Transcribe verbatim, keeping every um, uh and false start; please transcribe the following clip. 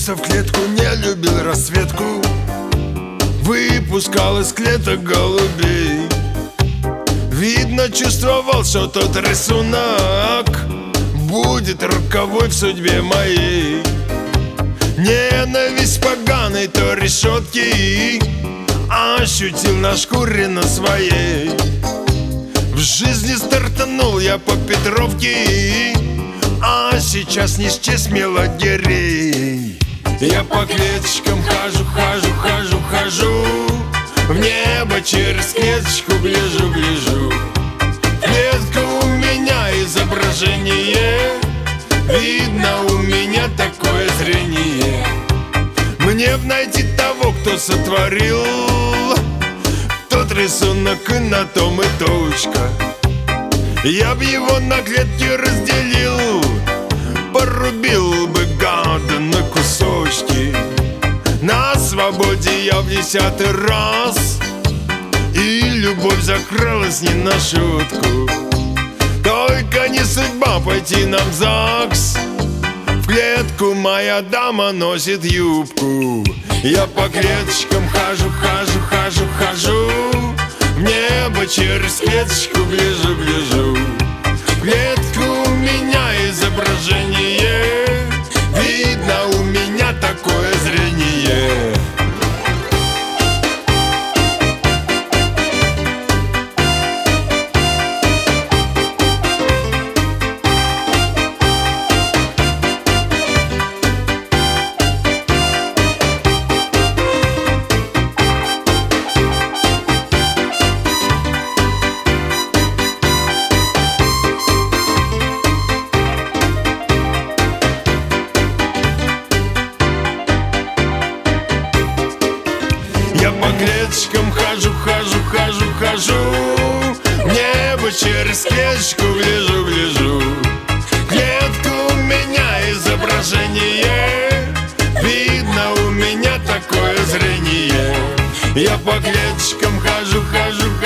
Забился в клетку, не любил расцветку, выпускал из клеток голубей. Видно, чувствовал, что тот рисунок будет роковой в судьбе моей. Ненависть поганой то решетки ощутил на шкуре на своей. В жизни стартанул я по Петровке, а сейчас не счесть мелодерей. Я по клеточкам хожу, хожу, хожу, хожу, в небо через клеточку гляжу, гляжу. Клетка у меня изображение, видно, у меня такое зрение. Мне б найти того, кто сотворил тот рисунок, и на том и точка. Я б его на клетки разделил, порубил бы гада на кусочки. На свободе я в десятый раз, и любовь закралась не на шутку. Только не судьба пойти нам в ЗАГС, в клетку моя дама носит юбку. Я по клеточкам хожу, хожу, хожу, хожу, в небо через клеточку гляжу, гляжу. В клетку у меня изображение, видно, у меня такое зрение. Я по клеточкам хожу, хожу, хожу, хожу, в небо через клеточку гляжу, гляжу. Клетка у меня изображение, видно, у меня такое зрение. Я по клеточкам хожу, хожу,